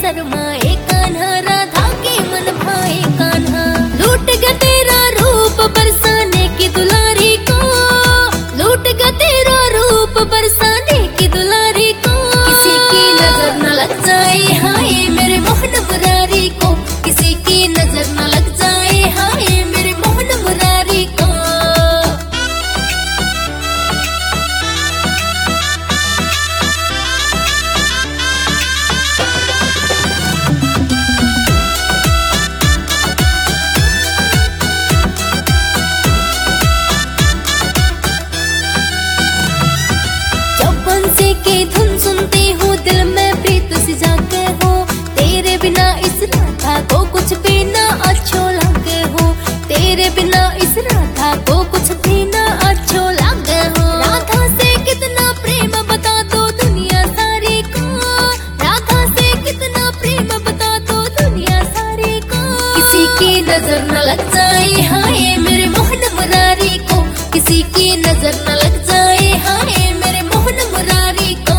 शर्माए कान्हा, राधा के मन भाए कान्हा। लूट गया तेरा रूप बरसाने की दुलारी को, लूट गया तेरा रूप बरसाने की दुलारी को। किसी की नजर न लग जाए हाय मेरे मोहन मुरारी को, किसी की नजर न लग जाए हाय मेरे मोहन मुरारी को। बंसी की धुन सुनती हूँ दिल में प्रीत सी जागे हो, तेरे बिना इस राधा को कुछ भी ना अच्छो लगे हो, तेरे बिना इस राधा को कुछ भी ना अच्छो लगे हो। राधा से कितना प्रेम बता दो दुनिया सारी को, राधा से कितना प्रेम बता दो दुनिया सारी को। किसी की नजर न लग जाए हाय मेरे मोहन मुरारी को, किसी की नजर न लग जाए हाय मेरे मोहन मुरारी को।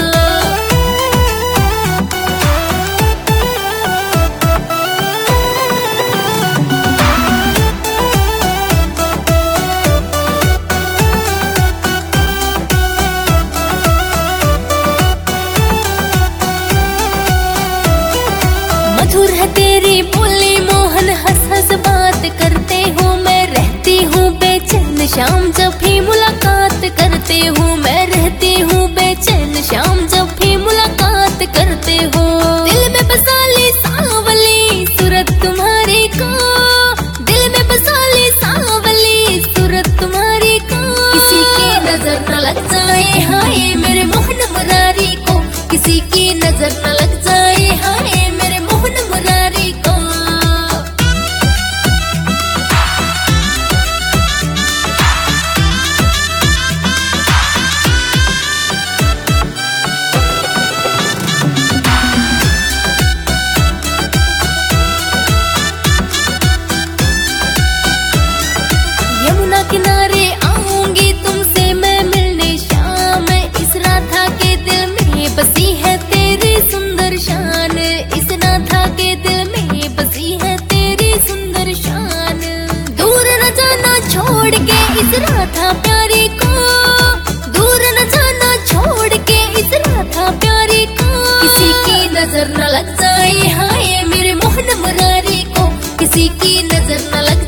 मधुर है तेरी बोली मोहन, हंस हंस बात करते हो, मैं रहती हूँ बेचैन शाम जब भी मुलाकात करते हो, मैं रहती हूँ बेचैन शाम जब भी मुलाकात करते हो। दिल में बसा ली सांवली सूरत तुम्हारी को, दिल में बसा ली सांवली सूरत तुम्हारी को। किसी की नजर न लग जाए हाय मेरे मोहन मुरारी को, किसी की नजर न लग जाए हाय मेरे मोहन मुरारी को। यमुना किनारे आऊंगी तुमसे मैं मिलने शाम, इस राधा के दिल में बसी है तेरी सुंदर शान, इस राधा के दिल में बसी है तेरी सुंदर शान। दूर न जाना छोड़ के इस राधा प्यारी को, दूर न जाना छोड़ के इस राधा प्यारी को। किसी की नजर न लग जाए हाय मेरे मोहन मुरारी को, किसी की नजर न लग